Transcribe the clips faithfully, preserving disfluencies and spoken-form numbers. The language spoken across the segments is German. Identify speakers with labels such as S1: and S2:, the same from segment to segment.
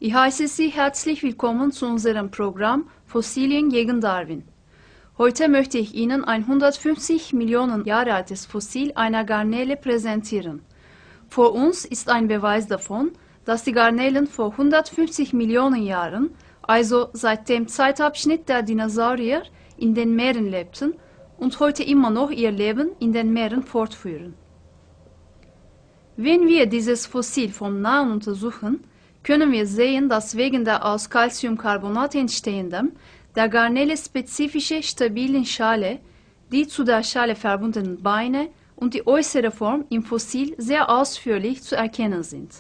S1: Ich heiße Sie herzlich willkommen zu unserem Programm Fossilien gegen Darwin. Heute möchte ich Ihnen ein hundertfünfzig Millionen Jahre altes Fossil einer Garnele präsentieren. Vor uns ist ein Beweis davon, dass die Garnelen vor hundertfünfzig Millionen Jahren, also seit dem Zeitabschnitt der Dinosaurier, in den Meeren lebten und heute immer noch ihr Leben in den Meeren fortführen. Wenn wir dieses Fossil vom Nahen untersuchen, können wir sehen, dass wegen der aus Calciumcarbonat entstehenden, der Garnele spezifische stabilen Schale, die zu der Schale verbundenen Beine und die äußere Form im Fossil sehr ausführlich zu erkennen sind.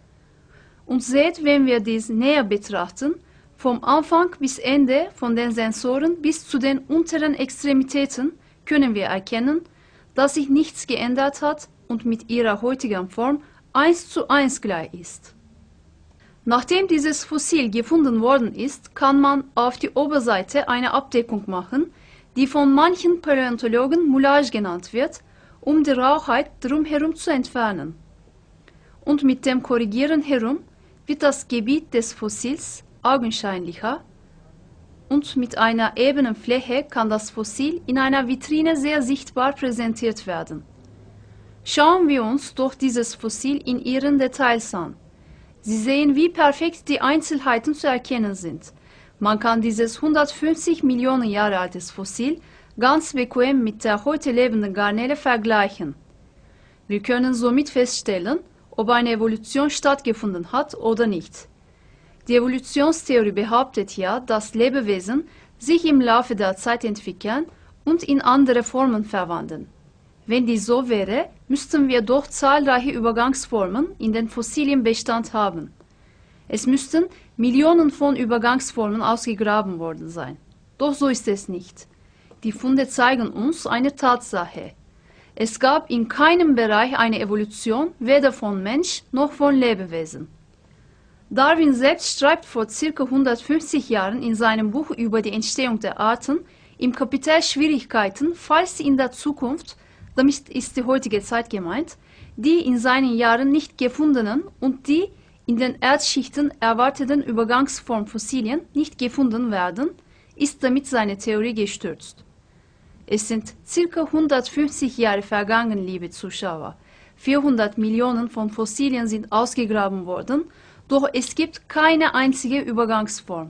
S1: Und seht, wenn wir dies näher betrachten, vom Anfang bis Ende von den Sensoren bis zu den unteren Extremitäten können wir erkennen, dass sich nichts geändert hat und mit ihrer heutigen Form eins zu eins gleich ist. Nachdem dieses Fossil gefunden worden ist, kann man auf die Oberseite eine Abdeckung machen, die von manchen Paläontologen Moulage genannt wird, um die Rauheit drumherum zu entfernen. Und mit dem Korrigieren herum wird das Gebiet des Fossils augenscheinlicher und mit einer ebenen Fläche kann das Fossil in einer Vitrine sehr sichtbar präsentiert werden. Schauen wir uns doch dieses Fossil in ihren Details an. Sie sehen, wie perfekt die Einzelheiten zu erkennen sind. Man kann dieses hundertfünfzig Millionen Jahre altes Fossil ganz bequem mit der heute lebenden Garnele vergleichen. Wir können somit feststellen, ob eine Evolution stattgefunden hat oder nicht. Die Evolutionstheorie behauptet ja, dass Lebewesen sich im Laufe der Zeit entwickeln und in andere Formen verwandeln. Wenn dies so wäre, müssten wir doch zahlreiche Übergangsformen in den Fossilienbestand haben. Es müssten Millionen von Übergangsformen ausgegraben worden sein. Doch so ist es nicht. Die Funde zeigen uns eine Tatsache. Es gab in keinem Bereich eine Evolution, weder von Mensch noch von Lebewesen. Darwin selbst schreibt vor ca. hundertfünfzig Jahren in seinem Buch über die Entstehung der Arten im Kapitel Schwierigkeiten, falls in der Zukunft, damit ist die heutige Zeit gemeint, die in seinen Jahren nicht gefundenen und die in den Erdschichten erwarteten Übergangsformfossilien nicht gefunden werden, ist damit seine Theorie gestürzt. Es sind ca. hundertfünfzig Jahre vergangen, liebe Zuschauer. vierhundert Millionen von Fossilien sind ausgegraben worden, doch es gibt keine einzige Übergangsform.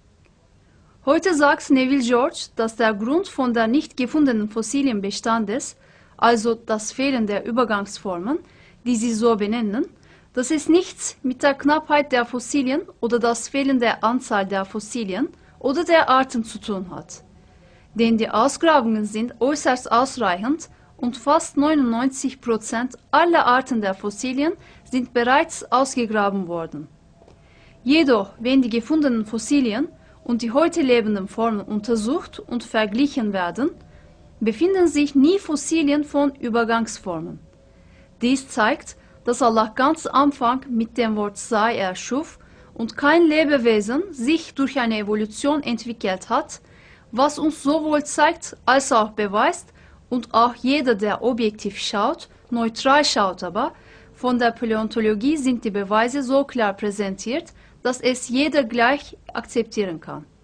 S1: Heute sagt Neville George, dass der Grund von der nicht gefundenen Fossilienbestandes, also das Fehlen der Übergangsformen, die sie so benennen, dass es nichts mit der Knappheit der Fossilien oder das Fehlen der Anzahl der Fossilien oder der Arten zu tun hat. Denn die Ausgrabungen sind äußerst ausreichend und fast neunundneunzig Prozent aller Arten der Fossilien sind bereits ausgegraben worden. Jedoch, wenn die gefundenen Fossilien und die heute lebenden Formen untersucht und verglichen werden, befinden sich nie Fossilien von Übergangsformen. Dies zeigt, dass Allah ganz am Anfang mit dem Wort sei erschuf und kein Lebewesen sich durch eine Evolution entwickelt hat, was uns sowohl zeigt als auch beweist und auch jeder, der objektiv schaut, neutral schaut aber, von der Paläontologie sind die Beweise so klar präsentiert, dass es jeder gleich akzeptieren kann.